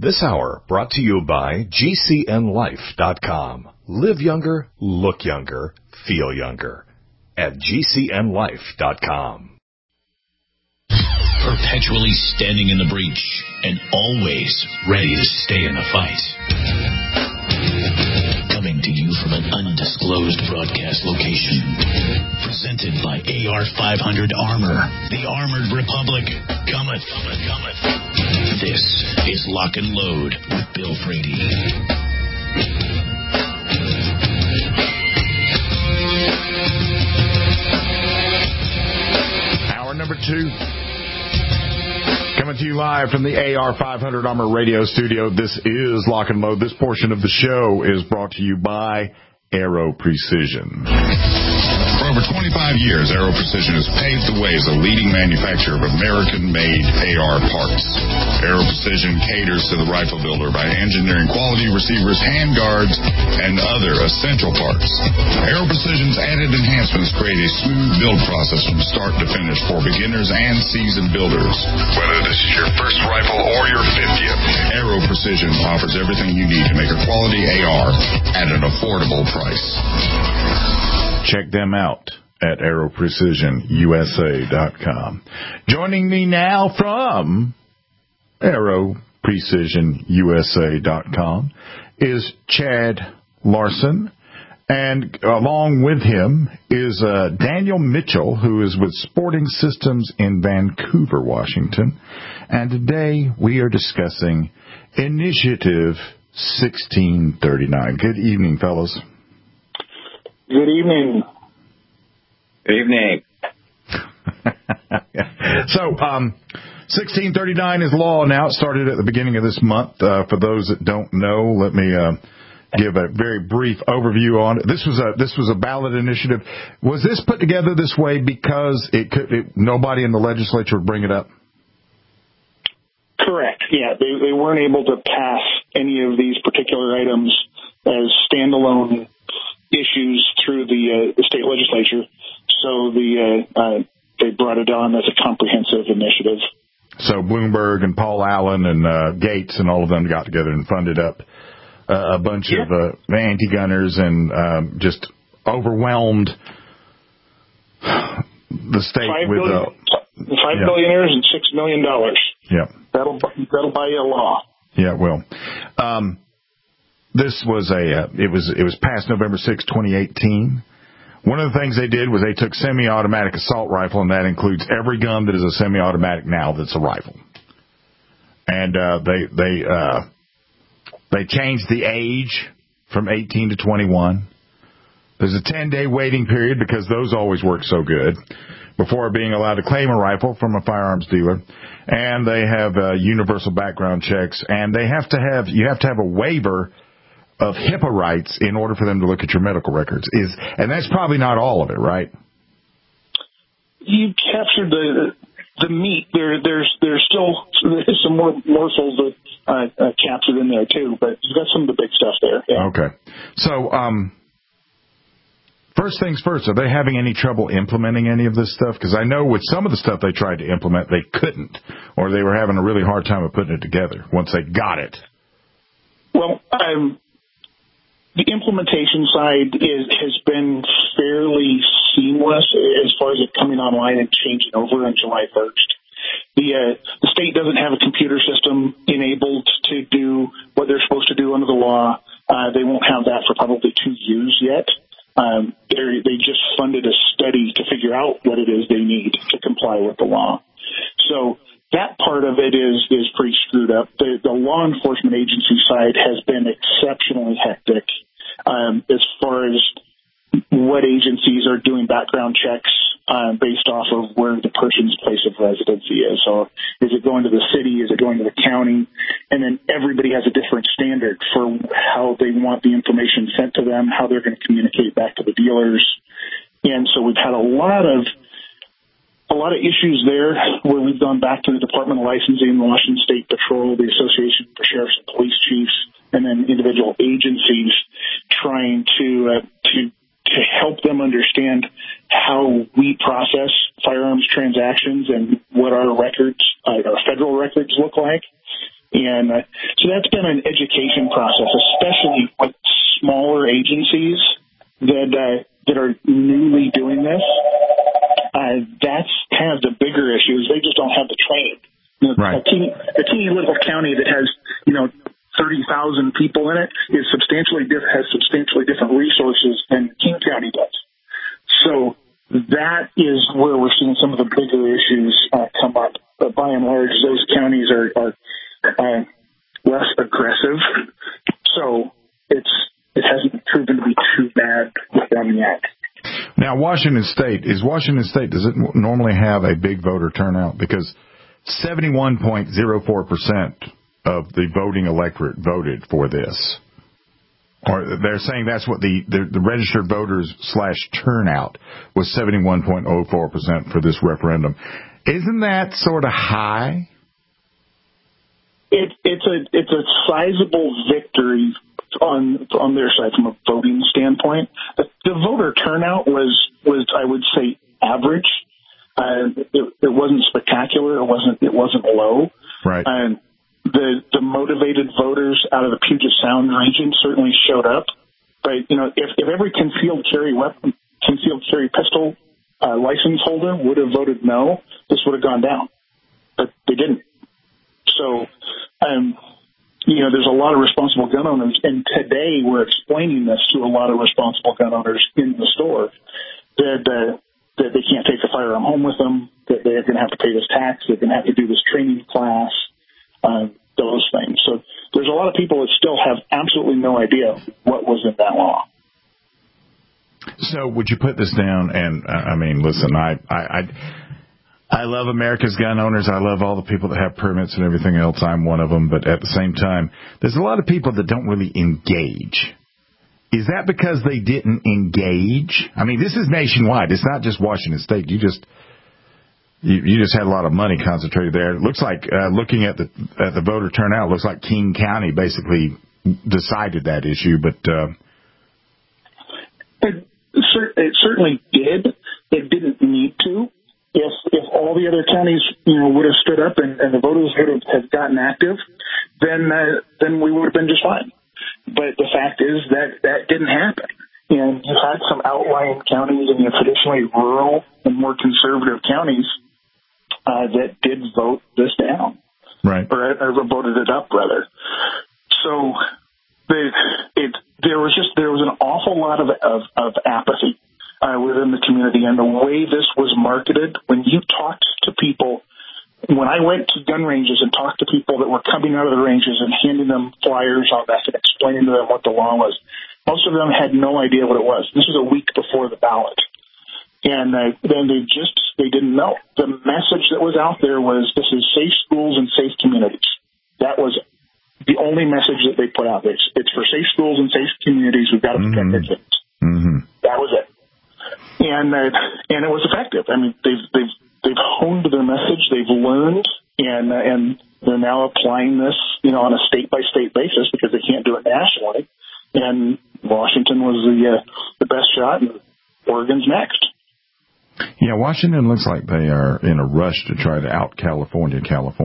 This hour brought to you by GCNLife.com. Live younger, look younger, feel younger at GCNLife.com. Perpetually standing in the breach and always ready to stay in the fight. Coming to you from an undisclosed broadcast location. Presented by AR-500 Armor. The Armored Republic cometh. This is Lock and Load with Bill Frady. Hour number 2. Coming to you live from the AR-500 Armor Radio Studio. This is Lock and Load. This portion of the show is brought to you by Aero Precision. For over 25 years, Aero Precision has paved the way as a leading manufacturer of American-made AR parts. Aero Precision caters to the rifle builder by engineering quality receivers, handguards, and other essential parts. Aero Precision's added enhancements create a smooth build process from start to finish for beginners and seasoned builders. Whether this is your first rifle or your 50th, Aero Precision offers everything you need to make a quality AR at an affordable price. Check them out at AeroPrecisionUSA.com. Joining me now from AeroPrecisionUSA.com is Chad Larson, and along with him is Daniel Mitchell, who is with Sporting Systems in Vancouver, Washington. And today we are discussing Initiative 1639. Good evening, fellas. Good evening. Good evening. So, 1639 is law now. It started at the beginning of this month. For those that don't know, let me give a very brief overview on it. This was a ballot initiative. Was this put together this way because nobody in the legislature would bring it up? Correct. Yeah, they weren't able to pass any of these particular items as standalone issues through the state legislature, so they brought it on as a comprehensive initiative. So Bloomberg and Paul Allen and Gates and all of them got together and funded up a bunch of anti-gunners and just overwhelmed the state with $5 billionaires and $6 million. Yeah, that'll buy you a law. Yeah, it will. This was it was passed November 6, 2018. One of the things they did was they took semi-automatic assault rifle, and that includes every gun that is a semi-automatic now that's a rifle. And they changed the age from 18 to 21. There's a 10-day waiting period because those always work so good before being allowed to claim a rifle from a firearms dealer. And they have universal background checks, and you have to have a waiver of HIPAA rights in order for them to look at your medical records. And that's probably not all of it, right? You captured the meat. There's still some more morsels that captured in there too, but you've got some of the big stuff there. Yeah. Okay. So, first things first, are they having any trouble implementing any of this stuff? Because I know with some of the stuff they tried to implement, they couldn't, or they were having a really hard time of putting it together once they got it. Well, the implementation side has been fairly seamless as far as it coming online and changing over on July 1st. The state doesn't have a computer system enabled to do what they're supposed to do under the law. They won't have that for probably 2 years yet. They just funded a study to figure out what it is they need to comply with the law. So that part of it is pretty screwed up. The law enforcement agency side has been exceptionally hectic as far as what agencies are doing background checks based off of where the person's place of residency is. So is it going to the city? Is it going to the county? And then everybody has a different standard for how they want the information sent to them, how they're going to communicate back to the dealers. And so we've had a lot of issues there where we've gone back to the Department of Licensing, the Washington State Patrol, the Association for Sheriffs and Police Chiefs, and then individual agencies trying to help them understand how we process firearms transactions and what our records, our federal records look like. And So that's been an education process, especially with smaller agencies that are newly doing this. That's kind of the bigger issue is they just don't have the training. Right. A teeny little county that has 30,000 people in it has substantially different resources than King County does. So that is where we're seeing some of the bigger issues come up. But by and large, those counties are less aggressive. So it hasn't proven to be too bad with them yet. Now, Washington State, does it normally have a big voter turnout? Because 71.04% of the voting electorate voted for this. Or they're saying that's what the registered voters / turnout was 71.04% for this referendum. Isn't that sort of high? It's a sizable victory on their side from a voting standpoint. The voter turnout was I would say average. It wasn't spectacular. It wasn't low. Right. And the motivated voters out of the Puget Sound region certainly showed up. But if every concealed carry pistol license holder would have voted no, this would have gone down. But they didn't. So, there's a lot of responsible gun owners, and today we're explaining this to a lot of responsible gun owners in the store that they can't take the firearm home with them, that they're going to have to pay this tax, they're going to have to do this training class, those things. So there's a lot of people that still have absolutely no idea what was in that law. So would you put this down? And listen, I love America's gun owners. I love all the people that have permits and everything else. I'm one of them. But at the same time, there's a lot of people that don't really engage. Is that because they didn't engage? I mean, this is nationwide. It's not just Washington State. You just had a lot of money concentrated there. It looks like, looking at the voter turnout, it looks like King County basically decided that issue. But it certainly did. It didn't need to. If all the other counties, would have stood up and the voters would have gotten active, then we would have been just fine. But the fact is that didn't happen. And you had some outlying counties in the traditionally rural and more conservative counties that did vote this down, right, or voted it up rather. So there was an awful lot of apathy within the community, and the way this was marketed, when you talked to people, when I went to gun ranges and talked to people that were coming out of the ranges and handing them flyers on that and explaining to them what the law was, most of them had no idea what it was. This was a week before the ballot. And then they didn't know. The message that was out there was, this is safe schools and safe communities. That was the only message that they put out there. It's for safe schools and safe communities. We've got to protect our kids. Mm-hmm. That was it. And it was effective. I mean, they've honed their message. They've learned, and they're now applying this, on a state by state basis because they can't do it nationally. And Washington was the best shot, and Oregon's next. Yeah, Washington looks like they are in a rush to try to out California.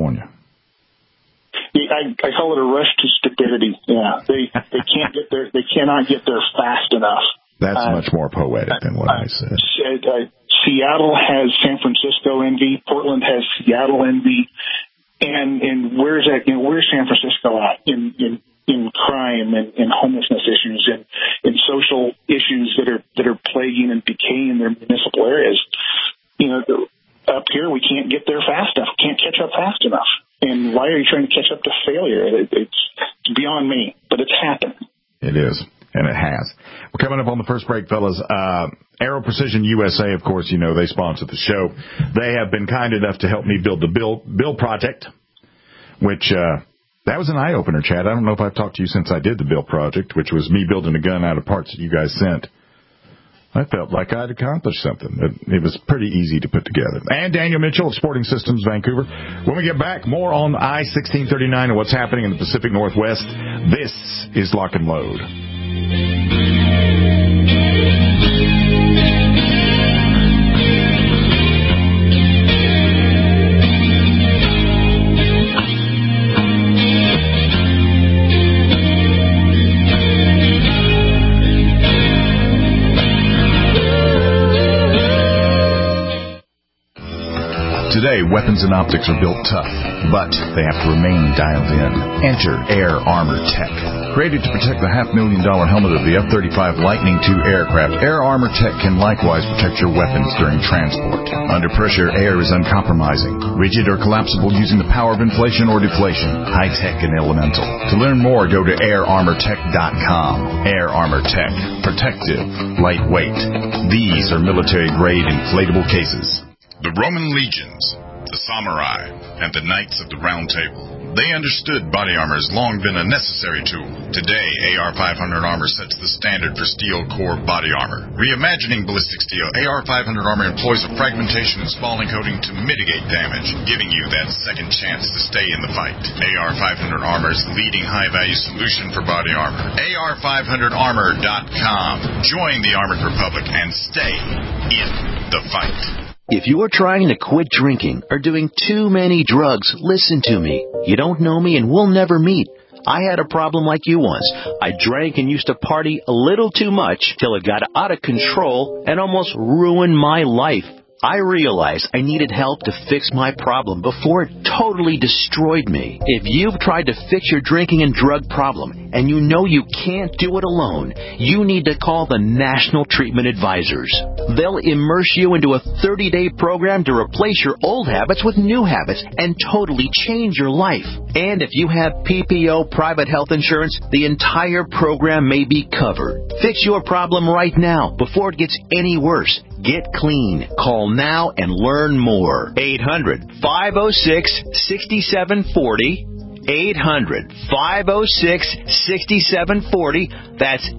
I call it a rush to stupidity. Yeah, they can't get there. They cannot get there fast enough. That's much more poetic than what I said. Seattle has San Francisco envy. Portland has Seattle envy. And where's that? Where's San Francisco at in crime and in homelessness issues and in social issues that are plaguing and decaying their municipal areas? Up here we can't get there fast enough. Can't catch up fast enough. And why are you trying to catch up to failure? It's beyond me, but it's happened. It is. And it has. We're coming up on the first break, fellas. Aero Precision USA, of course, they sponsor the show. They have been kind enough to help me build the Bill Project, which that was an eye-opener, Chad. I don't know if I've talked to you since I did the Bill Project, which was me building a gun out of parts that you guys sent. I felt like I'd accomplished something. It was pretty easy to put together. And Daniel Mitchell of Sporting Systems Vancouver. When we get back, more on I-1639 and what's happening in the Pacific Northwest. This is Lock and Load. Today, weapons and optics are built tough, but they have to remain dialed in. Enter Air Armor Tech. Created to protect the $500,000 helmet of the F-35 Lightning II aircraft, Air Armor Tech can likewise protect your weapons during transport. Under pressure, air is uncompromising, rigid or collapsible using the power of inflation or deflation, high-tech and elemental. To learn more, go to airarmortech.com. Air Armor Tech. Protective. Lightweight. These are military-grade inflatable cases. The Roman legions, the samurai, and the knights of the Round Table. They understood body armor has long been a necessary tool. Today, AR-500 armor sets the standard for steel core body armor. Reimagining ballistic steel, AR-500 armor employs a fragmentation and spalling coating to mitigate damage, giving you that second chance to stay in the fight. AR-500 armor is the leading high-value solution for body armor. AR500armor.com. Join the Armored Republic and stay in the fight. If you are trying to quit drinking or doing too many drugs, listen to me. You don't know me and we'll never meet. I had a problem like you once. I drank and used to party a little too much till it got out of control and almost ruined my life. I realized I needed help to fix my problem before it totally destroyed me. If you've tried to fix your drinking and drug problem and you know you can't do it alone, you need to call the National Treatment Advisors. They'll immerse you into a 30-day program to replace your old habits with new habits and totally change your life. And if you have PPO private health insurance, the entire program may be covered. Fix your problem right now before it gets any worse. Get clean. Call now and learn more. 800-506-6740. 800-506-6740. That's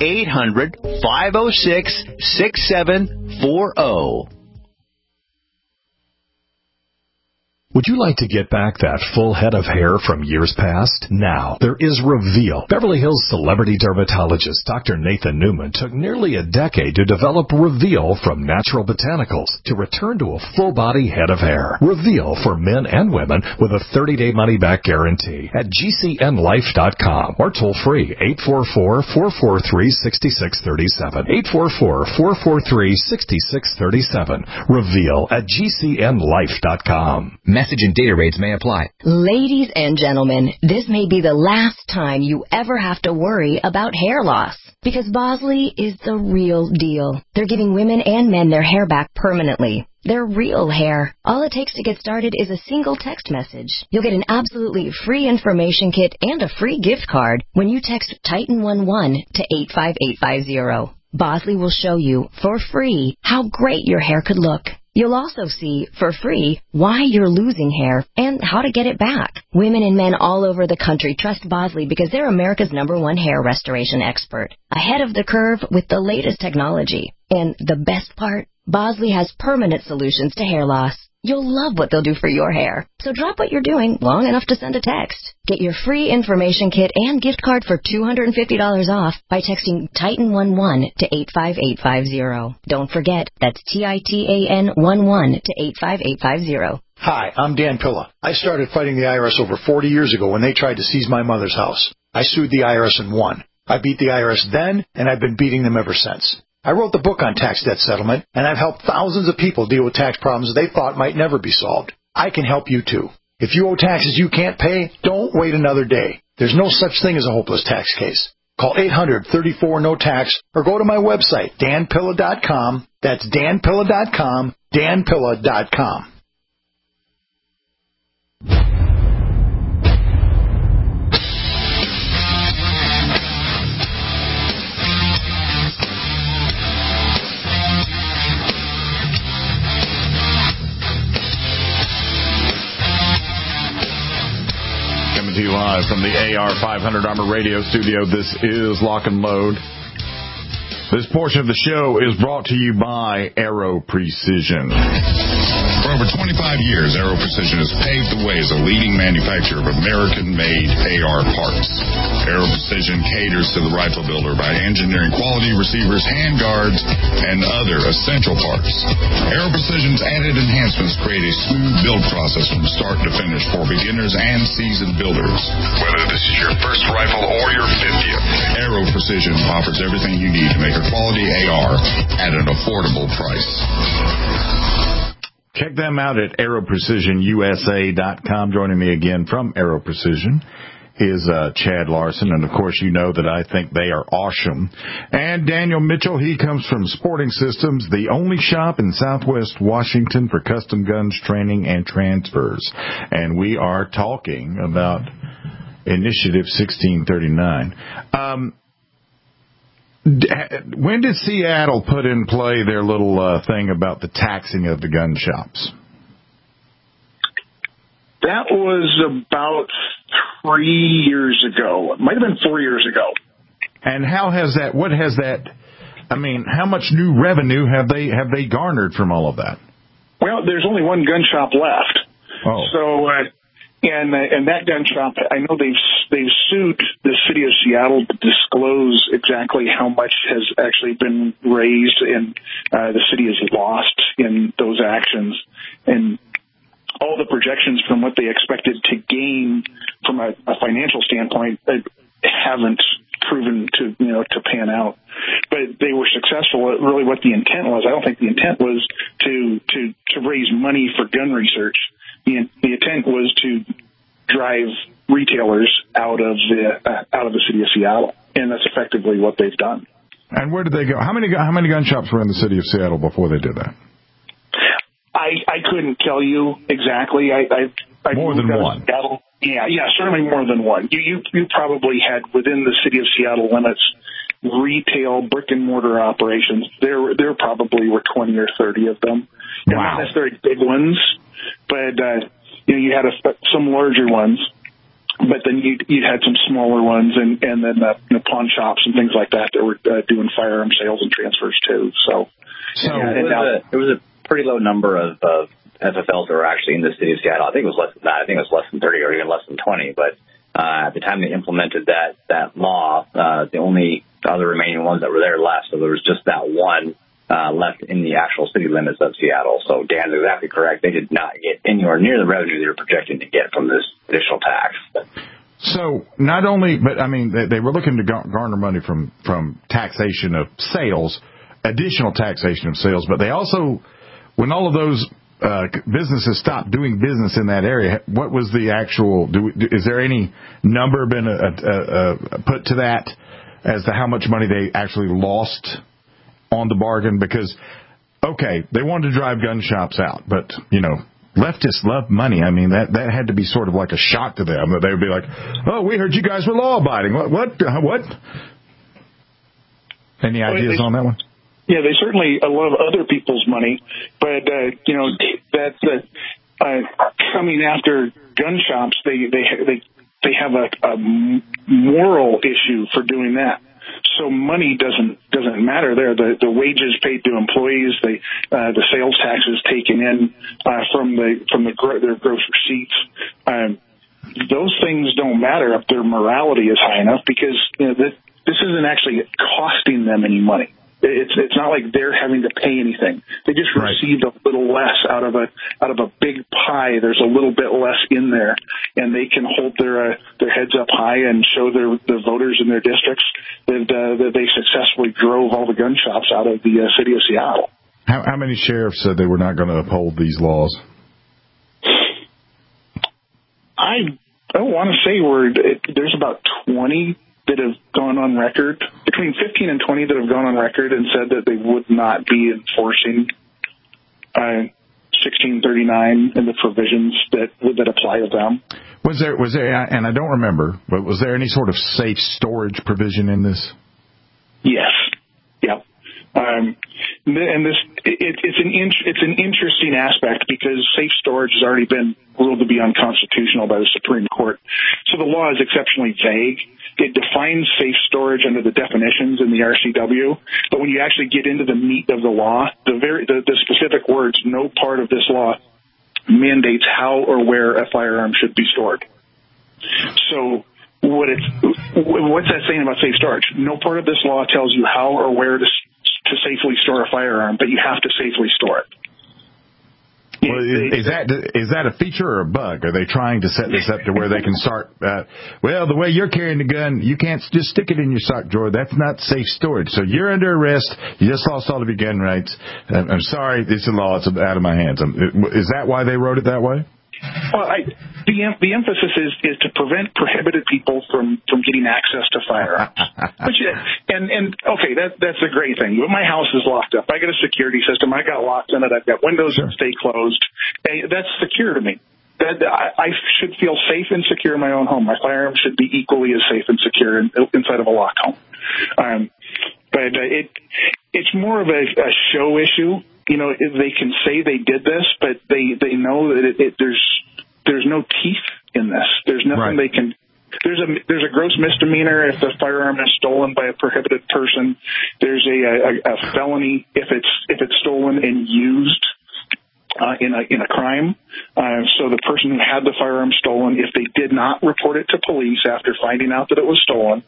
800-506-6740. Would you like to get back that full head of hair from years past? Now, there is Reveal. Beverly Hills celebrity dermatologist Dr. Nathan Newman took nearly a decade to develop Reveal from natural botanicals to return to a full-body head of hair. Reveal for men and women with a 30-day money-back guarantee at GCNlife.com or toll-free 844-443-6637. 844-443-6637. Reveal at GCNlife.com. Message and data rates may apply. Ladies and gentlemen, this may be the last time you ever have to worry about hair loss. Because Bosley is the real deal. They're giving women and men their hair back permanently. Their real hair. All it takes to get started is a single text message. You'll get an absolutely free information kit and a free gift card when you text Titan11 to 85850. Bosley will show you for free how great your hair could look. You'll also see, for free, why you're losing hair and how to get it back. Women and men all over the country trust Bosley because they're America's #1 hair restoration expert. Ahead of the curve with the latest technology. And the best part? Bosley has permanent solutions to hair loss. You'll love what they'll do for your hair. So drop what you're doing long enough to send a text. Get your free information kit and gift card for $250 off by texting Titan11 to 85850. Don't forget, that's TITAN11 to 85850. Hi, I'm Dan Pilla. I started fighting the IRS over 40 years ago when they tried to seize my mother's house. I sued the IRS and won. I beat the IRS then, and I've been beating them ever since. I wrote the book on tax debt settlement, and I've helped thousands of people deal with tax problems they thought might never be solved. I can help you, too. If you owe taxes you can't pay, don't wait another day. There's no such thing as a hopeless tax case. Call 800-34-NO-TAX or go to my website, danpilla.com. That's danpilla.com, danpilla.com. Coming to you live from the AR500 Armor Radio Studio. This is Lock and Load. This portion of the show is brought to you by Aero Precision. For over 25 years, Aero Precision has paved the way as a leading manufacturer of American-made AR parts. Aero Precision caters to the rifle builder by engineering quality receivers, handguards, and other essential parts. Aero Precision's added enhancements create a smooth build process from start to finish for beginners and seasoned builders. Whether this is your first rifle or your 50th, Aero Precision offers everything you need to make a quality AR at an affordable price. check them out at AeroPrecisionUSA.com. Joining me again from Aero Precision is Chad Larson, and of course you know that I think they are awesome. And Daniel Mitchell, he comes from Sporting Systems, the only shop in Southwest Washington for custom guns training and transfers. And we are talking about Initiative 1639. When did Seattle put in play their little thing about the taxing of the gun shops? That was about 3 years ago. It might have been 4 years ago. And how has that? What has that? I mean, how much new revenue have they garnered from all of that? Well, there's only one gun shop left. Oh. So, and that gun shop, I know they've sued the city of Seattle to disclose exactly how much has actually been raised and the city has lost in those actions. And all the projections from what they expected to gain from a financial standpoint haven't proven to pan out. But they were successful at really what the intent was. I don't think the intent was to raise money for gun research. The intent was to drive retailers out of the city of Seattle, and that's effectively what they've done. And where did they go? How many gun shops were in the city of Seattle before they did that? I couldn't tell you exactly. I more than one. Seattle. Yeah, certainly more than one. You probably had within the city of Seattle limits retail brick and mortar operations. There probably were 20 or 30 of them. Wow. Not necessarily big ones, but you had some larger ones. But then you had some smaller ones, and then pawn shops and things like that were doing firearm sales and transfers too. It was a pretty low number of FFLs that were actually in the city of Seattle. I think it was less than that. I think it was less than 30 or even less than 20. But at the time they implemented that law, the only other remaining ones that were there left, so there was just that one left in the actual city limits of Seattle. So Dan's exactly correct. They did not get anywhere near the revenue they were projecting to get from this additional tax. So not only, but I mean, they were looking to garner money from taxation of sales, additional taxation of sales, but they also, when all of those businesses stopped doing business in that area, what was the actual? Is there any number been put to that as to how much money they actually lost on the bargain? Because they wanted to drive gun shops out, but leftists love money. I mean, that had to be sort of like a shock to them. That they would be like, "Oh, we heard you guys were law abiding. What? Any ideas on that one?" Yeah, they certainly love other people's money, but that's coming after gun shops. They have a moral issue for doing that. So money doesn't matter there. The wages paid to employees, the sales taxes taken in from their gross receipts. Those things don't matter if their morality is high enough, because this isn't actually costing them any money. It's not like they're having to pay anything. They just received a little less out of a big pie. There's a little bit less in there, and they can hold their heads up high and show the voters in their districts that they successfully drove all the gun shops out of the city of Seattle. How many sheriffs said they were not going to uphold these laws? I don't want to say there's about 20 that have gone on record, between 15 and 20 that have gone on record and said that they would not be enforcing 1639 and the provisions that apply to them. Was there, and I don't remember, but was there any sort of safe storage provision in this? Yes. Yep. And it's an interesting aspect, because safe storage has already been ruled to be unconstitutional by the Supreme Court. So the law is exceptionally vague. It defines safe storage under the definitions in the RCW, but when you actually get into the meat of the law, the specific words, no part of this law mandates how or where a firearm should be stored. So what's that saying about safe storage? No part of this law tells you how or where to safely store a firearm, but you have to safely store it. Well, is that a feature or a bug? Are they trying to set this up to where they can start, well, the way you're carrying the gun, you can't just stick it in your sock drawer. That's not safe storage. So you're under arrest. You just lost all of your gun rights. I'm sorry. It's a law. It's out of my hands. Is that why they wrote it that way? Well, the emphasis is to prevent prohibited people from getting access to firearms. Okay, that's a great thing. But my house is locked up. I got a security system. I got locks in it. I've got windows that stay closed. That's secure to me. I should feel safe and secure in my own home. My firearms should be equally as safe and secure inside of a locked home. But it's more of a show issue. You know, they can say they did this, but they know that there's no teeth in this. There's nothing they can. There's a gross misdemeanor if the firearm is stolen by a prohibited person. There's a felony if it's stolen and used in a crime. So the person who had the firearm stolen, if they did not report it to police after finding out that it was stolen,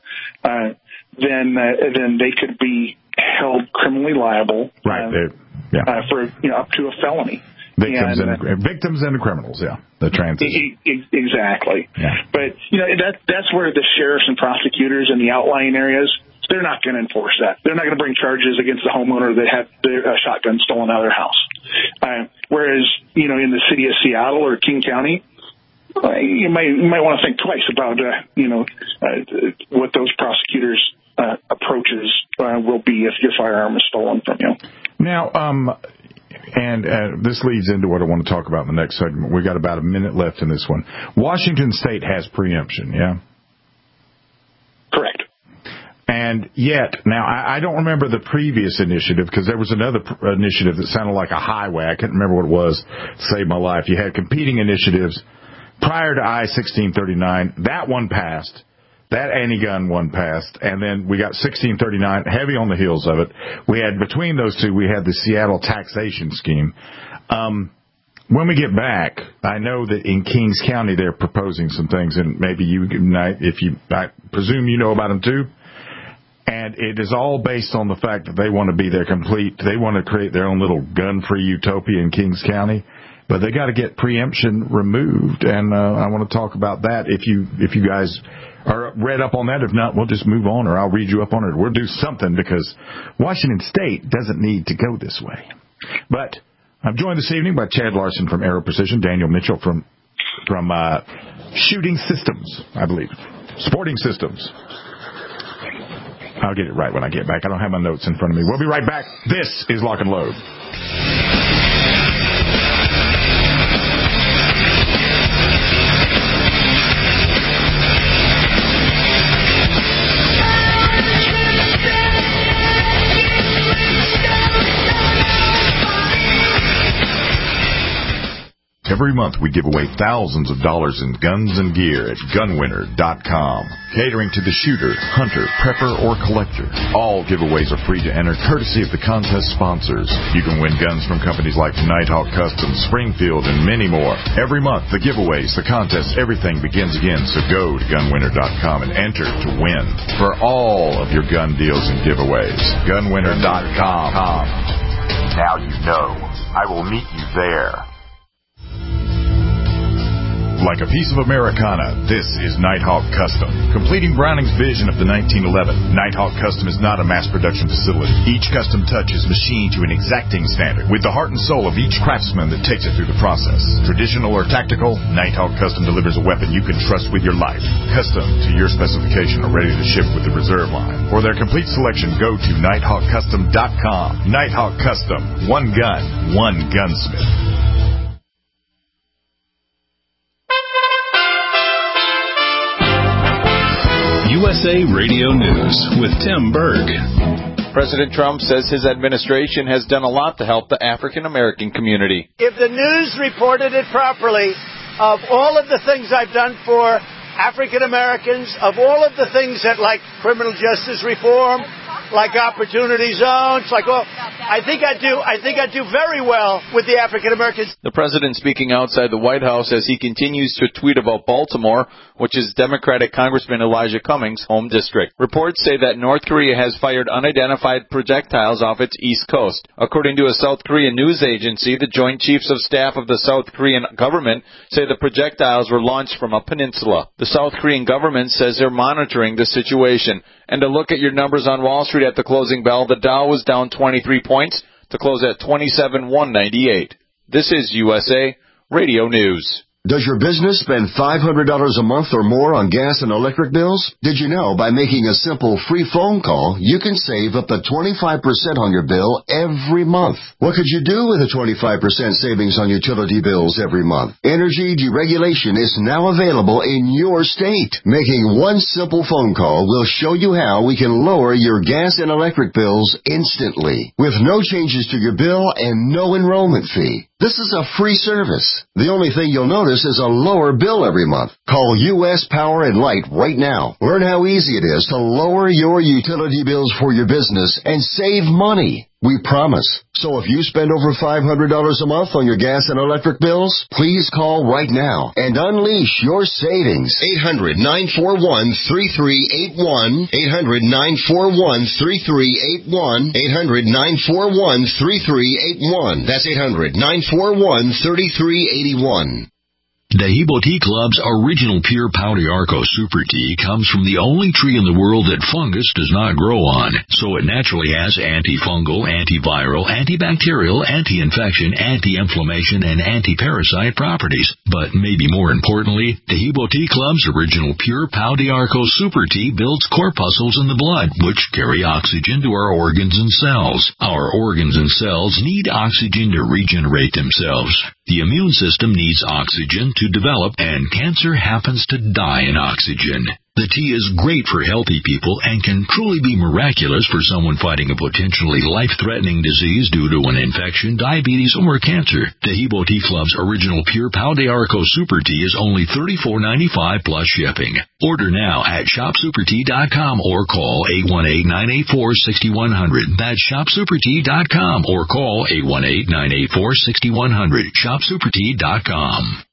then they could be held criminally liable. For up to a felony. Victims and the criminals, the transition. Exactly. Yeah. But that's where the sheriffs and prosecutors in the outlying areas, they're not going to enforce that. They're not going to bring charges against the homeowner that had their shotgun stolen out of their house. Whereas in the city of Seattle or King County, you might want to think twice about what those prosecutors' approaches will be if your firearm is stolen from you. Now, and this leads into what I want to talk about in the next segment. We've got about a minute left in this one. Washington State has preemption, yeah? Correct. And yet, now, I don't remember the previous initiative because there was another initiative that sounded like a highway. I can't remember what it was to save my life. You had competing initiatives prior to I-1639. That one passed. That anti-gun one passed, and then we got 1639, heavy on the heels of it. We had, between those two, we had the Seattle taxation scheme. When we get back, I know that in Kings County they're proposing some things, and maybe I presume you know about them too. And it is all based on the fact that they want to be they want to create their own little gun-free utopia in Kings County. But they got to get preemption removed, and I want to talk about that. If you guys are read up on that, if not, we'll just move on, or I'll read you up on it. We'll do something because Washington State doesn't need to go this way. But I'm joined this evening by Chad Larson from Aero Precision, Daniel Mitchell from Shooting Systems, I believe, Sporting Systems. I'll get it right when I get back. I don't have my notes in front of me. We'll be right back. This is Lock and Load. Every month we give away thousands of dollars in guns and gear at gunwinner.com. Catering to the shooter, hunter, prepper, or collector. All giveaways are free to enter courtesy of the contest sponsors. You can win guns from companies like Nighthawk Customs, Springfield, and many more. Every month, the giveaways, the contests, everything begins again. So go to gunwinner.com and enter to win for all of your gun deals and giveaways. Gunwinner.com. Now you know. I will meet you there. Like a piece of Americana, this is Nighthawk Custom. Completing Browning's vision of the 1911, Nighthawk Custom is not a mass production facility. Each custom touch is machined to an exacting standard, with the heart and soul of each craftsman that takes it through the process. Traditional or tactical, Nighthawk Custom delivers a weapon you can trust with your life. Custom to your specification or ready to ship with the reserve line. For their complete selection, go to nighthawkcustom.com. Nighthawk Custom. One gun, one gunsmith. USA Radio News with Tim Berg. President Trump says his administration has done a lot to help the African American community. If the news reported it properly, of all of the things I've done for African Americans, of all of the things that, like criminal justice reform, like opportunity zones, like I think I do very well with the African Americans. The president speaking outside the White House as he continues to tweet about Baltimore, which is Democratic Congressman Elijah Cummings' home district. Reports say that North Korea has fired unidentified projectiles off its east coast. According to a South Korean news agency, the Joint Chiefs of Staff of the South Korean government say the projectiles were launched from a peninsula. The South Korean government says they're monitoring the situation. And to look at your numbers on Wall Street at the closing bell, the Dow was down 23 points to close at 27,198. This is USA Radio News. Does your business spend $500 a month or more on gas and electric bills? Did you know by making a simple free phone call, you can save up to 25% on your bill every month? What could you do with a 25% savings on utility bills every month? Energy deregulation is now available in your state. Making one simple phone call will show you how we can lower your gas and electric bills instantly, with no changes to your bill and no enrollment fee. This is a free service. The only thing you'll notice is a lower bill every month. Call U.S. Power and Light right now. Learn how easy it is to lower your utility bills for your business and save money. We promise. So if you spend over $500 a month on your gas and electric bills, please call right now and unleash your savings. 800-941-3381. 800-941-3381. 800-941-3381. That's 800-941-3381. Dahibo Tea Club's original pure Pau d'Arco Super Tea comes from the only tree in the world that fungus does not grow on, so it naturally has antifungal, antiviral, antibacterial, anti-infection, anti-inflammation, and anti-parasite properties. But maybe more importantly, Dahibo Tea Club's original pure Pau d'Arco Super Tea builds corpuscles in the blood, which carry oxygen to our organs and cells. Our organs and cells need oxygen to regenerate themselves. The immune system needs oxygen to develop, and cancer happens to die in oxygen. The tea is great for healthy people and can truly be miraculous for someone fighting a potentially life-threatening disease due to an infection, diabetes, or cancer. Dahibo Tea Club's original pure Pau d'Arco Super Tea is only $34.95 plus shipping. Order now at shopsupertea.com or call 818-984-6100. That's shopsupertea.com or call 818-984-6100. shopsupertea.com.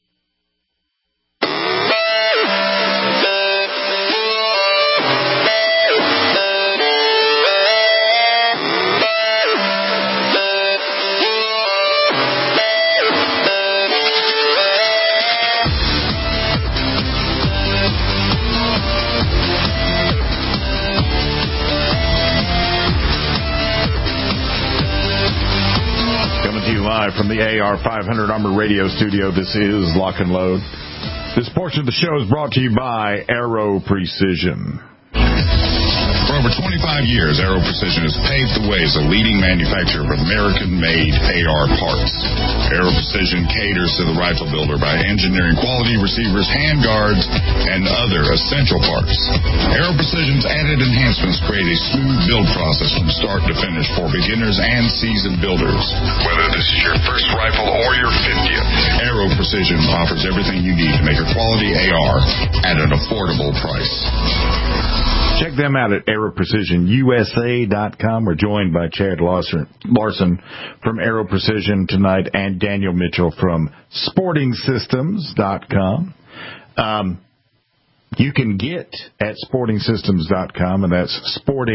Live from the AR500 Armor Radio Studio, this is Lock and Load. This portion of the show is brought to you by Aero Precision. For over 25 years, Aero Precision has paved the way as a leading manufacturer of American-made AR parts. Aero Precision caters to the rifle builder by engineering quality receivers, handguards, and other essential parts. Aero Precision's added enhancements create a smooth build process from start to finish for beginners and seasoned builders. Whether this is your first rifle or your 50th, Aero Precision offers everything you need to make a quality AR at an affordable price. Check them out at AeroPrecisionUSA.com. We're joined by Chad Larson from Aero Precision tonight and Daniel Mitchell from SportingSystems.com. You can get at SportingSystems.com, and that's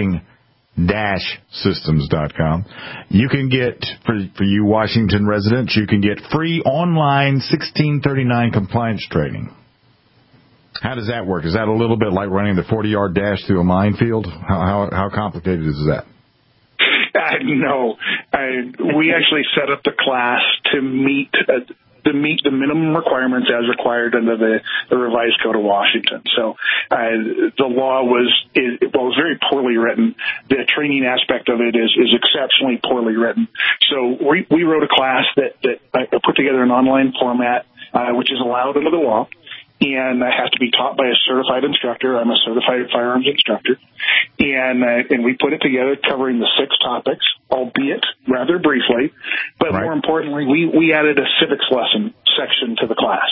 Sporting-Systems.com. You can get, for you Washington residents, you can get free online 1639 compliance training. How does that work? Is that a little bit like running the 40-yard dash through a minefield? How complicated is that? No. We actually set up the class to meet the minimum requirements as required under the revised Code of Washington. So the law was very poorly written. The training aspect of it is exceptionally poorly written. So we wrote a class that put together an online format, which is allowed under the law. And I have to be taught by a certified instructor. I'm a certified firearms instructor. And we put it together covering the 6 topics, albeit rather briefly. But More importantly, we added a civics lesson section to the class.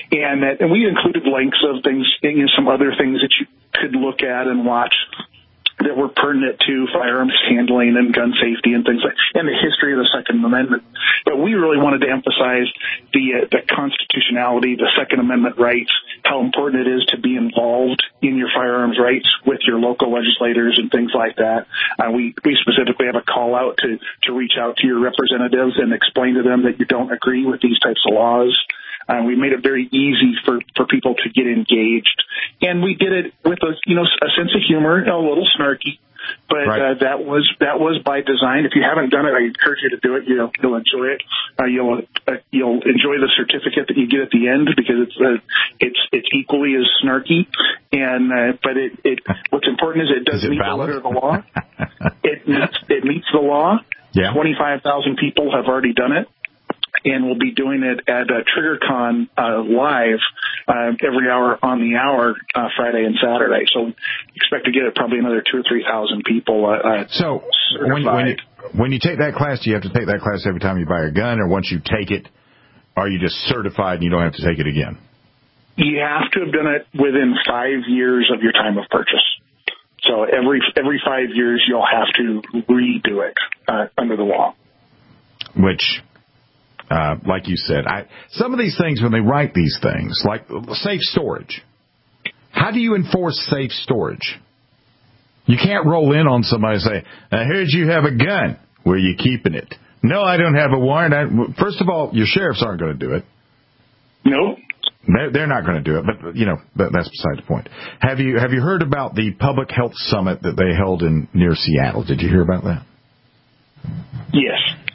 And we included links of things, some other things that you could look at and watch that were pertinent to firearms handling and gun safety and things like, and the history of the Second Amendment. But we really wanted to emphasize the constitutionality, the Second Amendment rights, how important it is to be involved in your firearms rights with your local legislators and things like that. We specifically have a call out to reach out to your representatives and explain to them that you don't agree with these types of laws. We made it very easy for people to get engaged, and we did it with a sense of humor, a little snarky, but right. that was by design. If you haven't done it, I encourage you to do it. You'll enjoy it. You'll enjoy the certificate that you get at the end because it's equally as snarky. And but what's important is it does meet the letter of the law. It meets the law. Yeah. 25,000 people have already done it. And we'll be doing it at TriggerCon live every hour on the hour, Friday and Saturday. So expect to get probably another 2,000 or 3,000 people. So when you take that class, do you have to take that class every time you buy a gun, or once you take it, are you just certified and you don't have to take it again? You have to have done it within 5 years of your time of purchase. So every 5 years you'll have to redo it under the law. Which... like you said, some of these things, when they write these things, like safe storage, how do you enforce safe storage? You can't roll in on somebody and say, I heard you have a gun. Where are you keeping it? No, I don't have a warrant. First of all, your sheriffs aren't going to do it. No. They're not going to do it, but that's beside the point. Have you heard about the public health summit that they held near Seattle? Did you hear about that? Yes.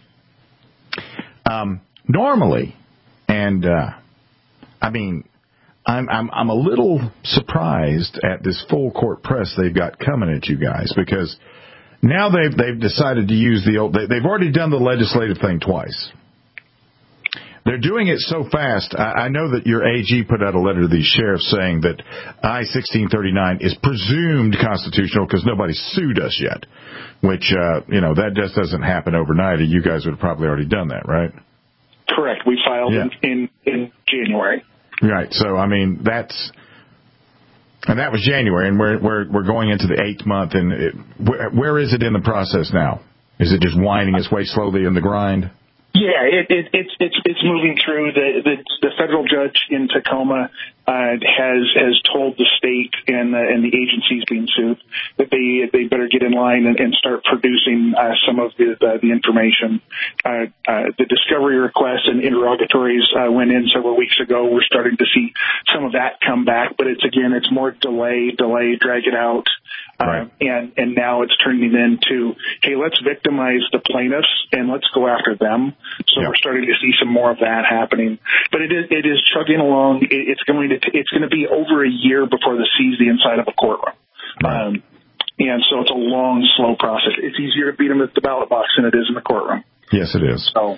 Normally, and I'm a little surprised at this full court press they've got coming at you guys, because now they've decided to use they've already done the legislative thing twice. They're doing it so fast. I know that your AG put out a letter to these sheriffs saying that I-1639 is presumed constitutional because nobody sued us yet, which, that just doesn't happen overnight. You guys would have probably already done that, right? Correct. We filed in January. Right. So, that was January, and we're going into the 8th month. And where is it in the process now? Is it just winding its way slowly in the grind? Yeah, it's moving through. The federal judge in Tacoma has told the state and the agencies being sued that they better get in line and start producing some of the information. The discovery requests and interrogatories went in several weeks ago. We're starting to see some of that come back, but it's more delay, drag it out. Right. And now it's turning into, hey, let's victimize the plaintiffs and let's go after them. So we're starting to see some more of that happening. But it is chugging along. It's going to be over a year before they seize the inside of a courtroom. Right. And so it's a long, slow process. It's easier to beat them at the ballot box than it is in the courtroom. Yes, it is. So,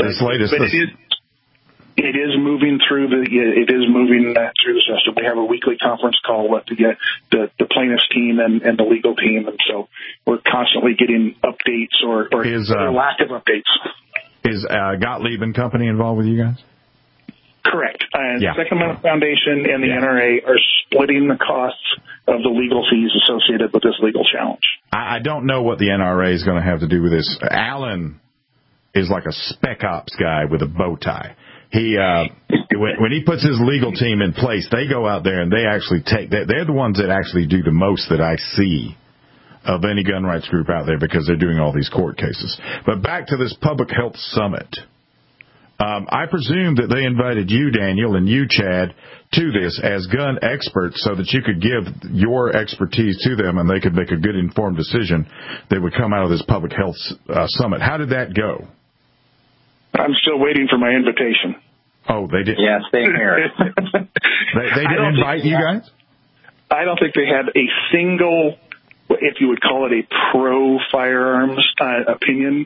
It is moving through through the system. We have a weekly conference call with the plaintiffs team and the legal team, and so we're constantly getting updates or lack of updates. Is Gottlieb and Company involved with you guys? Correct. Second Amendment Foundation and the NRA are splitting the costs of the legal fees associated with this legal challenge. I don't know what the NRA is going to have to do with this. Alan is like a spec ops guy with a bow tie. He when he puts his legal team in place, they go out there and they actually they're the ones that actually do the most that I see of any gun rights group out there, because they're doing all these court cases. But back to this public health summit. I presume that they invited you, Daniel, and you, Chad, to this as gun experts so that you could give your expertise to them and they could make a good informed decision that would come out of this public health summit. How did that go? I'm still waiting for my invitation. Oh, they did? Yeah, same here. They didn't invite you guys? I don't think they had a single, if you would call it a pro-firearms opinion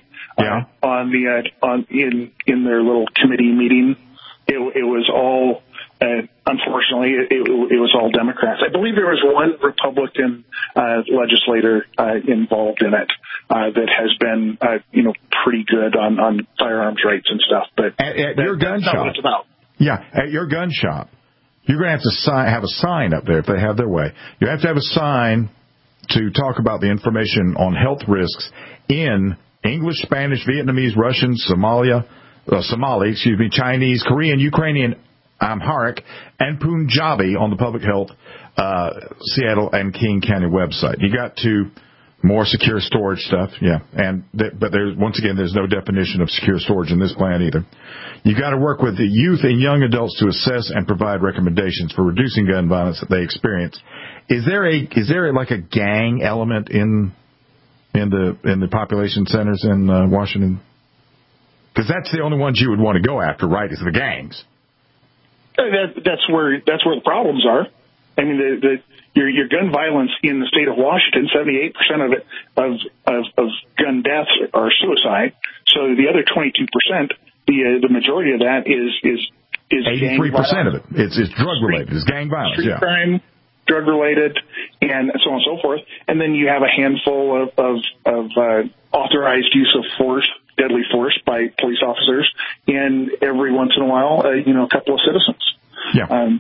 in their little committee meeting. It was all, unfortunately, it was all Democrats. I believe there was one Republican legislator involved in it that has been, pretty good on firearms rights and stuff. But at your gun shop, what it's about. Yeah, at your gun shop, you're going to have a sign up there if they have their way. You have to have a sign to talk about the information on health risks in English, Spanish, Vietnamese, Russian, Somali, Chinese, Korean, Ukrainian, Amharic, and Punjabi on the Public Health Seattle and King County website. You got to more secure storage stuff, yeah. But there's no definition of secure storage in this plan either. You got to work with the youth and young adults to assess and provide recommendations for reducing gun violence that they experience. Is there like a gang element in the population centers in Washington? Because that's the only ones you would want to go after, right? Is the gangs. That's where the problems are. I mean, your gun violence in the state of Washington, 78% of it of gun deaths are suicide. So the other 22%, the majority of that is 83% of it. It's drug related. It's gang violence. Street crime, drug related, and so on and so forth. And then you have a handful of authorized use of force, deadly force by police officers, and every once in a while, a couple of citizens. Yeah.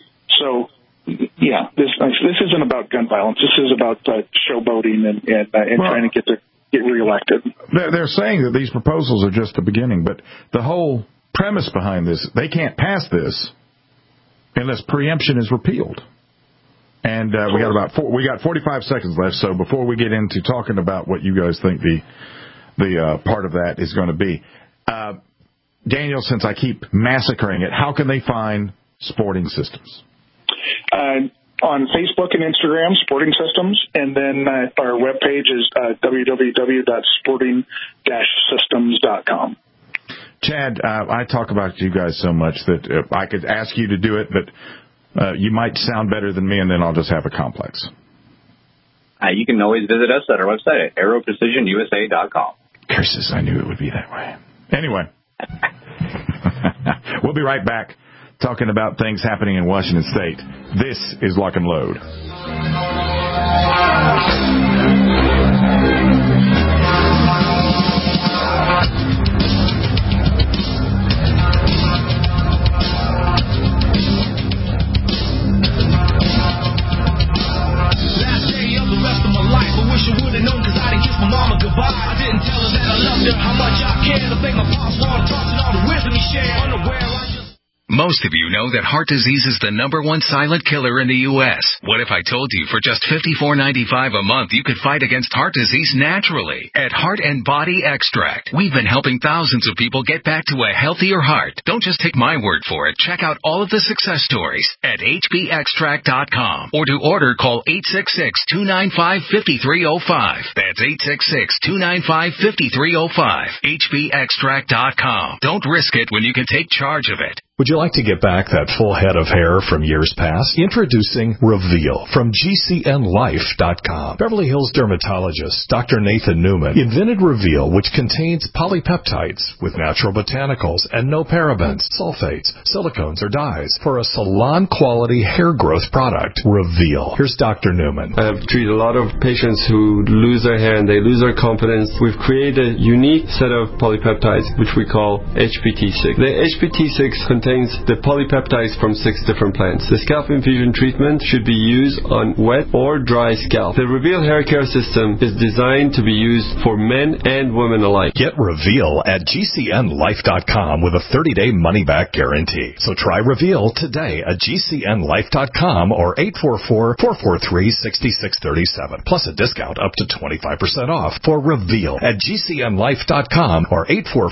This isn't about gun violence. This is about showboating and trying to get reelected. They're saying that these proposals are just the beginning, but the whole premise behind this, they can't pass this unless preemption is repealed. And we got 45 seconds left. So before we get into talking about what you guys think the part of that is going to be, Daniel, since I keep massacring it, how can they find Sporting Systems? On Facebook and Instagram, Sporting Systems, and then our webpage is www.sporting-systems.com. Chad, I talk about you guys so much that I could ask you to do it, but you might sound better than me, and then I'll just have a complex. You can always visit us at our website at aeroprecisionusa.com. Curses, I knew it would be that way. Anyway, we'll be right back talking about things happening in Washington State. This is Lock and Load. Last day of the rest of my life, I wish I would have known because I didn't kiss my mama goodbye. I didn't tell her that I loved her, how much I cared. I thank my pops for all the thoughts and all the wisdom he shared. Unaware, I just... Most of you know that heart disease is the #1 silent killer in the U.S. What if I told you for just $54.95 a month you could fight against heart disease naturally? At Heart and Body Extract, we've been helping thousands of people get back to a healthier heart. Don't just take my word for it. Check out all of the success stories at hbextract.com. Or to order, call 866-295-5305. That's 866-295-5305. hbextract.com. Don't risk it when you can take charge of it. Would you like to get back that full head of hair from years past? Introducing Reveal from GCNlife.com. Beverly Hills dermatologist Dr. Nathan Newman invented Reveal, which contains polypeptides with natural botanicals and no parabens, sulfates, silicones, or dyes for a salon-quality hair growth product. Reveal. Here's Dr. Newman. I have treated a lot of patients who lose their hair and they lose their confidence. We've created a unique set of polypeptides, which we call HPT6. The HPT6 contains the polypeptides from 6 different plants. The scalp infusion treatment should be used on wet or dry scalp. The Reveal hair care system is designed to be used for men and women alike. Get Reveal at GCNlife.com with a 30-day money-back guarantee. So try Reveal today at GCNlife.com or 844-443-6637. Plus a discount up to 25% off for Reveal at GCNlife.com or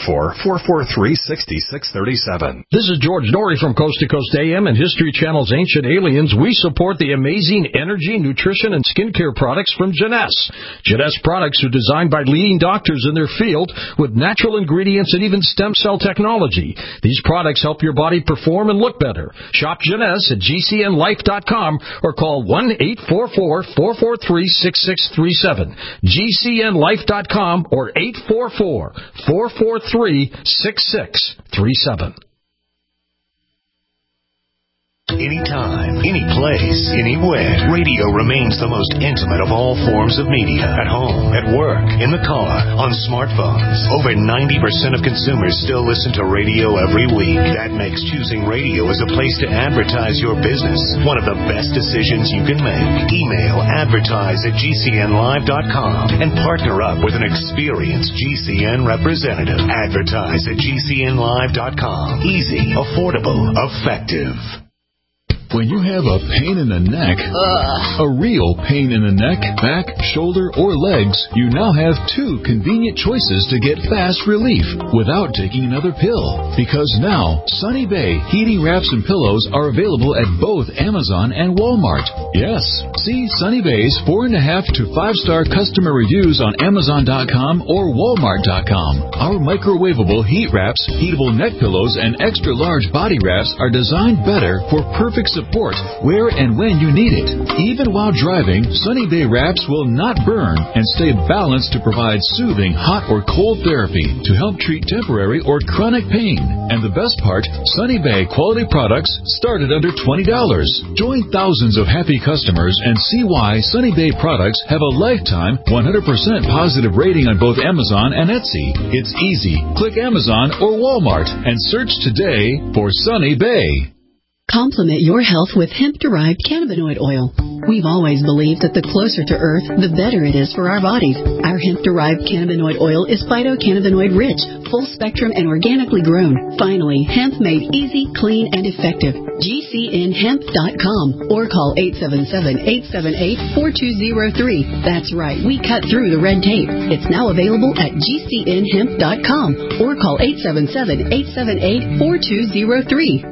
844-443-6637. This is George Norrie from Coast to Coast AM and History Channel's Ancient Aliens. We support the amazing energy, nutrition, and skincare products from Jeunesse. Jeunesse products are designed by leading doctors in their field with natural ingredients and even stem cell technology. These products help your body perform and look better. Shop Jeunesse at GCNlife.com or call 1-844-443-6637. GCNlife.com or 844-443-6637. anytime, any place, anywhere. Radio remains the most intimate of all forms of media. At home, at work, in the car, on smartphones. Over 90% of consumers still listen to radio every week. That makes choosing radio as a place to advertise your business one of the best decisions you can make. Email advertise@gcnlive.com and partner up with an experienced GCN representative. Advertise at gcnlive.com. Easy, affordable, effective. When you have a pain in the neck, a real pain in the neck, back, shoulder, or legs, you now have two convenient choices to get fast relief without taking another pill. Because now, Sunny Bay heating wraps and pillows are available at both Amazon and Walmart. Yes, see Sunny Bay's 4.5 to 5-star customer reviews on Amazon.com or Walmart.com. Our microwavable heat wraps, heatable neck pillows, and extra large body wraps are designed better for perfect support where and when you need it. Even while driving, Sunny Bay wraps will not burn and stay balanced to provide soothing hot or cold therapy to help treat temporary or chronic pain. And the best part, Sunny Bay quality products start at under $20. Join thousands of happy customers and see why Sunny Bay products have a lifetime 100% positive rating on both Amazon and Etsy. It's easy. Click Amazon or Walmart and search today for Sunny Bay. Complement your health with hemp-derived cannabinoid oil. We've always believed that the closer to Earth, the better it is for our bodies. Our hemp-derived cannabinoid oil is phytocannabinoid-rich, full-spectrum, and organically grown. Finally, hemp made easy, clean, and effective. GCNhemp.com or call 877-878-4203. That's right, we cut through the red tape. It's now available at GCNhemp.com or call 877-878-4203.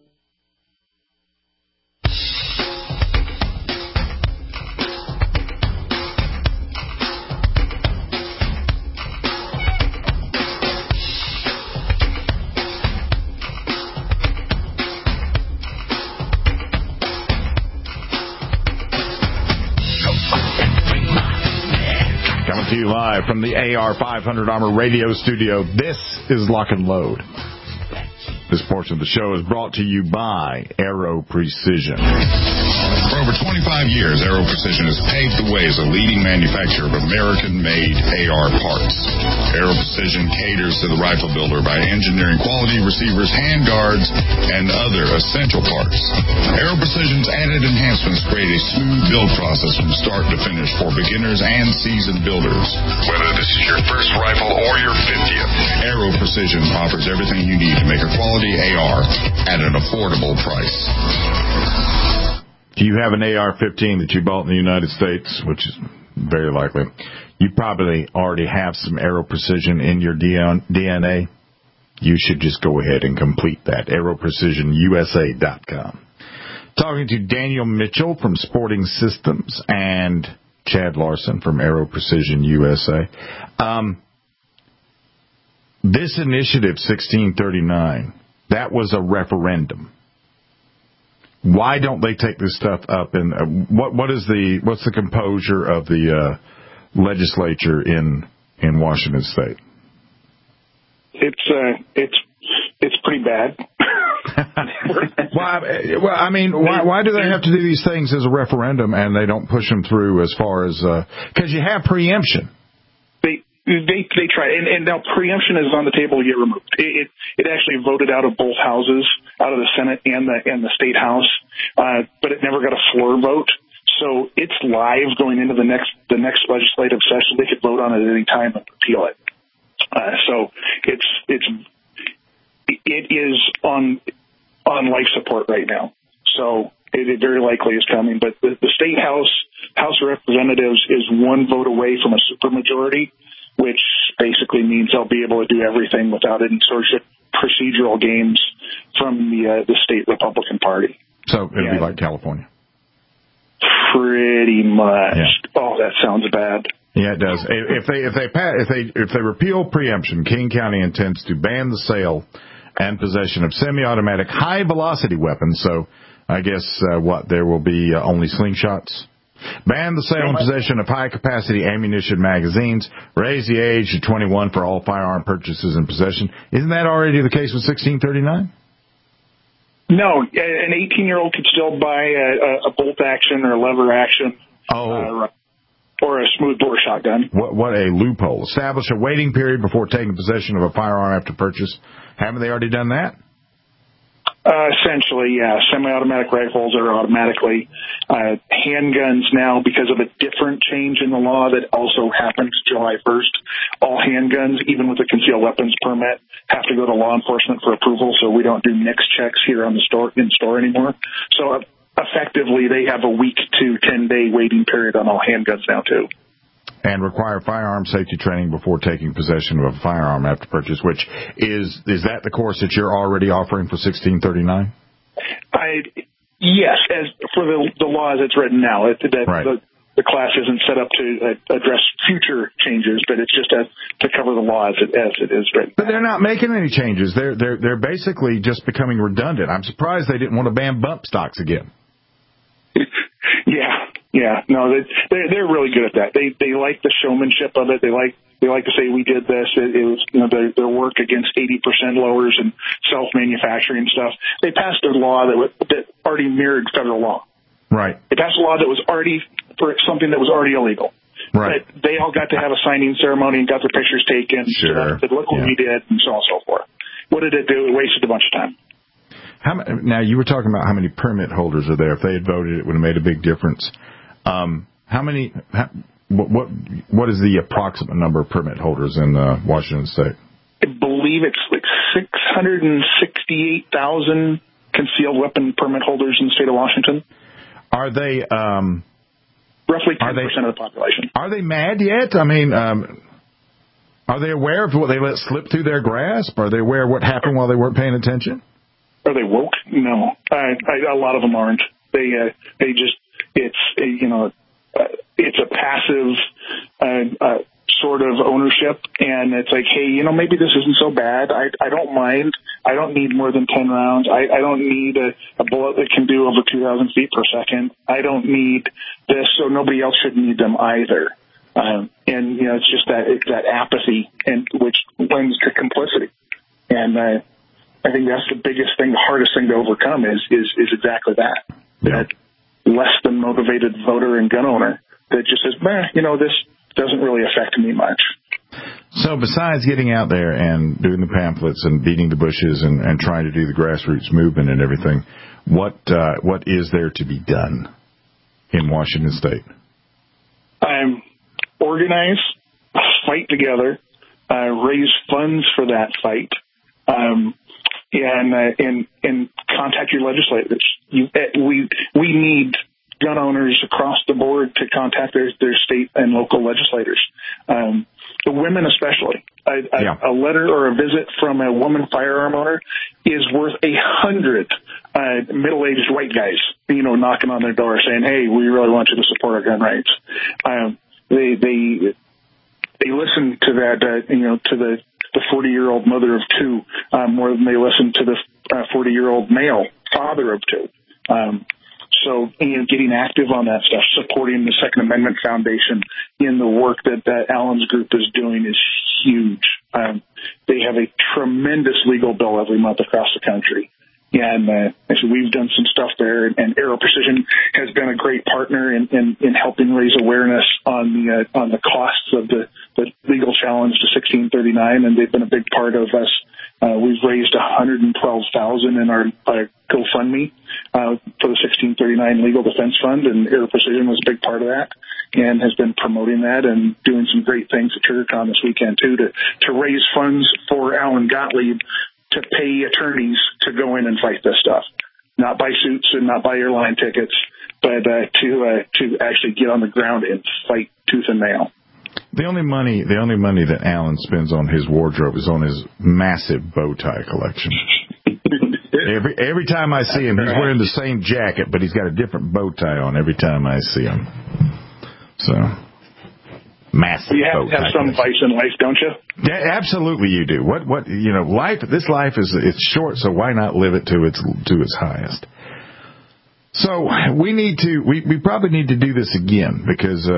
To you live from the AR500 Armor Radio Studio. This is Lock and Load. This portion of the show is brought to you by Aero Precision. For over 25 years, Aero Precision has paved the way as a leading manufacturer of American-made AR parts. Aero Precision caters to the rifle builder by engineering quality receivers, handguards, and other essential parts. Aero Precision's added enhancements create a smooth build process from start to finish for beginners and seasoned builders. Whether this is your first rifle or your 50th, Aero Precision offers everything you need to make a quality AR at an affordable price. If you have an AR-15 that you bought in the United States, which is very likely, you probably already have some Aero Precision in your DNA. You should just go ahead and complete that. AeroPrecisionUSA.com. Talking to Daniel Mitchell from Sporting Systems and Chad Larson from Aero Precision USA. This initiative, 1639, that was a referendum. Why don't they take this stuff up? And what's the composure of the legislature in Washington State? It's pretty bad. Why do they have to do these things as a referendum and they don't push them through as far as because you have preemption? They try, and now preemption is on the table to get removed. It actually voted out of both houses, out of the Senate and the State House, but it never got a floor vote. So it's live going into the next legislative session. They could vote on it at any time and repeal it. So it is on life support right now. So it very likely is coming. But the State House of Representatives is one vote away from a supermajority, which basically means they'll be able to do everything without any sort of procedural games from the state Republican Party. So it'll be like California. Pretty much. Yeah. Oh, that sounds bad. Yeah, it does. If they repeal preemption, King County intends to ban the sale and possession of semi-automatic high-velocity weapons. So I guess there will be only slingshots. Ban the sale and possession of high-capacity ammunition magazines. Raise the age to 21 for all firearm purchases and possession. Isn't that already the case with 1639? No, an 18-year-old could still buy a bolt action or a lever action. Or a smooth bore shotgun. What a loophole. Establish a waiting period before taking possession of a firearm after purchase. Haven't they already done that? Essentially, yeah. Semi-automatic rifles are automatically. Handguns now, because of a different change in the law that also happened July 1st, all handguns, even with a concealed weapons permit, have to go to law enforcement for approval, so we don't do NICS checks here in store anymore. So effectively, they have a week to 10-day waiting period on all handguns now, too. And require firearm safety training before taking possession of a firearm after purchase, which is that the course that you're already offering for 1639? Yes, as for the law as it's written now. The class isn't set up to address future changes, but it's just to cover the law as it is written. But they're not making any changes. They're basically just becoming redundant. I'm surprised they didn't want to ban bump stocks again. Yeah, no, they're really good at that. They like the showmanship of it. They like to say we did this. It was their work against 80% lowers and self-manufacturing stuff. They passed a law that already mirrored federal law. Right. They passed a law that was already for something that was already illegal. Right. But they all got to have a signing ceremony and got their pictures taken. Sure. Said, look what we did, and so on and so forth. What did it do? It wasted a bunch of time. Now, you were talking about how many permit holders are there. If they had voted, it would have made a big difference. What is the approximate number of permit holders in Washington State? I believe it's like 668,000 concealed weapon permit holders in the state of Washington. Are they roughly 10% of the population? Are they mad yet? I mean, are they aware of what they let slip through their grasp? Are they aware of what happened while they weren't paying attention? Are they woke? No, a lot of them aren't. They just it's a passive sort of ownership, and it's like, hey, maybe this isn't so bad. I don't mind. I don't need more than 10 rounds. I don't need a bullet that can do over 2,000 feet per second. I don't need this, so nobody else should need them either. It's just that apathy, and which lends to complicity. And I think that's the biggest thing, the hardest thing to overcome is exactly that. Yeah. That less than motivated voter and gun owner that just says, this doesn't really affect me much. So besides getting out there and doing the pamphlets and beating the bushes and trying to do the grassroots movement and everything, what is there to be done in Washington State? Organize, fight together, raise funds for that fight, and contact your legislators. We need gun owners across the board to contact their state and local legislators. The women especially. A letter or a visit from a woman firearm owner is worth 100 middle-aged white guys, knocking on their door saying, hey, we really want you to support our gun rights. They listen to that, to the 40-year-old mother of two more than they listen to the 40-year-old male father of two. So, getting active on that stuff, supporting the Second Amendment Foundation in the work that Alan's group is doing is huge. They have a tremendous legal bill every month across the country. And so we've done some stuff there, and Aero Precision has been a great partner in helping raise awareness on the costs of the legal challenge to 1639, and they've been a big part of us. We've raised $112,000 in our GoFundMe for the 1639 Legal Defense Fund, and Aero Precision was a big part of that, and has been promoting that and doing some great things at TriggerCon this weekend too to raise funds for Alan Gottlieb to pay attorneys to go in and fight this stuff, not buy suits and not buy airline tickets, but to actually get on the ground and fight tooth and nail. The only money that Alan spends on his wardrobe is on his massive bow tie collection. Every time I see him, he's wearing the same jacket, but he's got a different bow tie on every time I see him. So, massive. You have to have some vice in life, don't you? Yeah, absolutely, you do. Life. This life it's short, so why not live it to its highest? So we probably need to do this again because.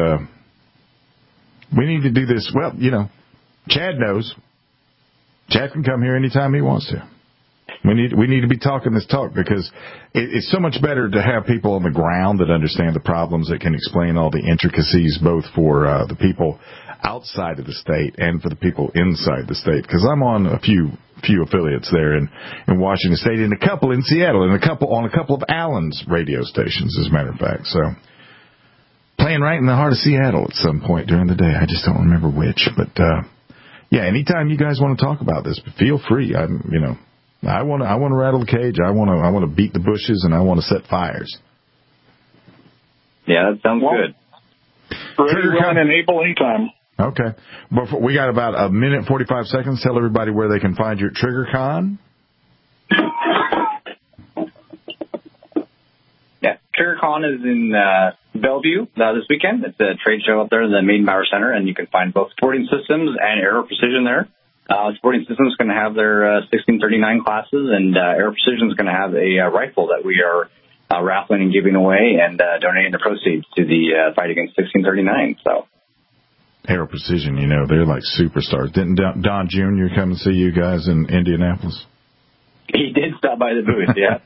We need to do this. Well, Chad knows. Chad can come here anytime he wants to. We need to be talking this talk because it's so much better to have people on the ground that understand the problems, that can explain all the intricacies, both for the people outside of the state and for the people inside the state. Because I'm on a few affiliates there in Washington State, and a couple in Seattle, and a couple of Allen's radio stations, as a matter of fact. So playing right in the heart of Seattle at some point during the day. I just don't remember which, but yeah. Anytime you guys want to talk about this, feel free. I want to rattle the cage. I want to beat the bushes, and I want to set fires. Yeah, that sounds good. Ready, willing, and able anytime. Okay. Before, we got about a minute 45 seconds. Tell everybody where they can find you at TriggerCon. Yeah, TriggerCon is in Bellevue this weekend. It's a trade show up there in the Maiden Power Center, and you can find both Sporting Systems and Aero Precision there. Sporting Systems is going to have their 1639 classes, and Aero Precision is going to have a rifle that we are raffling and giving away and donating the proceeds to the fight against 1639. So, Aero Precision, they're like superstars. Didn't Don Jr. come and see you guys in Indianapolis? He did stop by the booth, yeah.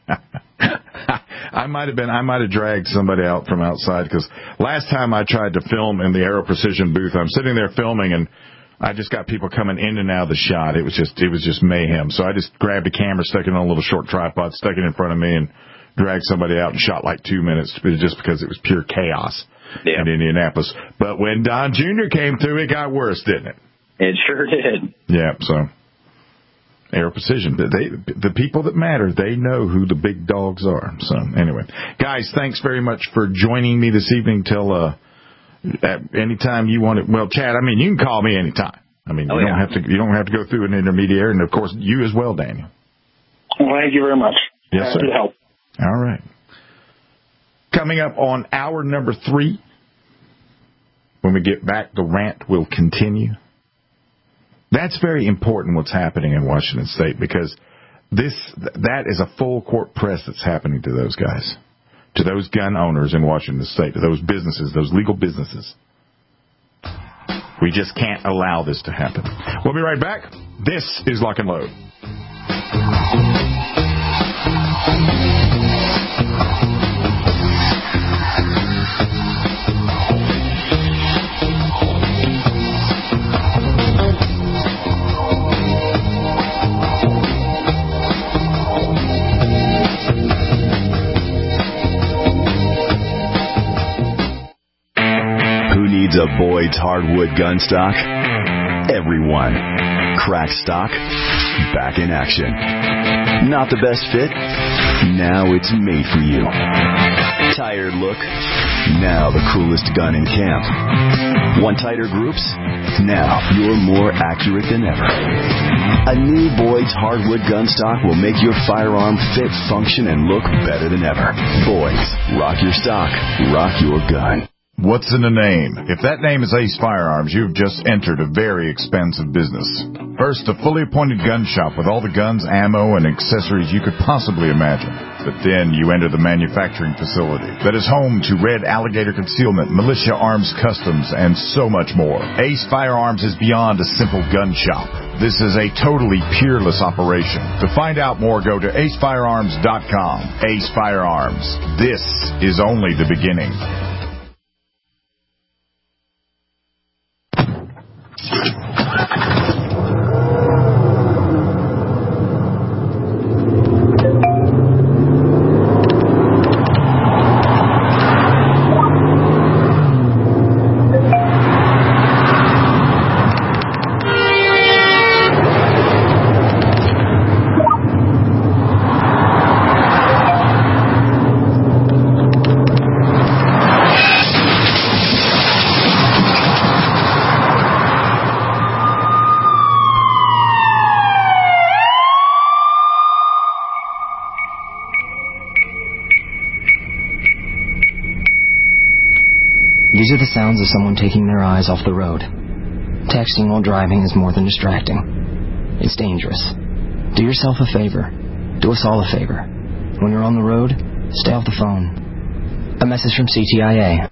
I might have dragged somebody out from outside, because last time I tried to film in the Aero Precision booth, I'm sitting there filming, and I just got people coming in and out of the shot. It was just mayhem. So I just grabbed a camera, stuck it on a little short tripod, stuck it in front of me, and dragged somebody out and shot like 2 minutes, just because it was pure chaos in Indianapolis. But when Don Jr. came through, it got worse, didn't it? It sure did. Yeah, so Aero Precision, the people that matter, they know who the big dogs are. So anyway, guys, thanks very much for joining me this evening. Till anytime you want it. Well, Chad, you can call me anytime. You don't have to go through an intermediary, and of course you as well, Daniel. Well, thank you very much. Yes, sir. Good help. All right. Coming up on hour number 3, when we get back, the rant will continue. That's very important, what's happening in Washington State, because that is a full court press that's happening to those guys, to those gun owners in Washington State, to those businesses, those legal businesses. We just can't allow this to happen. We'll be right back. This is Lock and Load. A Boyd's hardwood gun stock? Everyone. Crack stock? Back in action. Not the best fit? Now it's made for you. Tired look? Now the coolest gun in camp. Want tighter groups? Now you're more accurate than ever. A new Boyd's hardwood gun stock will make your firearm fit, function, and look better than ever. Boyd's. Rock your stock. Rock your gun. What's in a name? If that name is Ace Firearms, you've just entered a very expensive business. First, a fully appointed gun shop with all the guns, ammo, and accessories you could possibly imagine. But then you enter the manufacturing facility that is home to Red Alligator Concealment, Militia Arms Customs, and so much more. Ace Firearms is beyond a simple gun shop. This is a totally peerless operation. To find out more, go to acefirearms.com. Ace Firearms. This is only the beginning. These are the sounds of someone taking their eyes off the road. Texting while driving is more than distracting. It's dangerous. Do yourself a favor. Do us all a favor. When you're on the road, stay off the phone. A message from CTIA.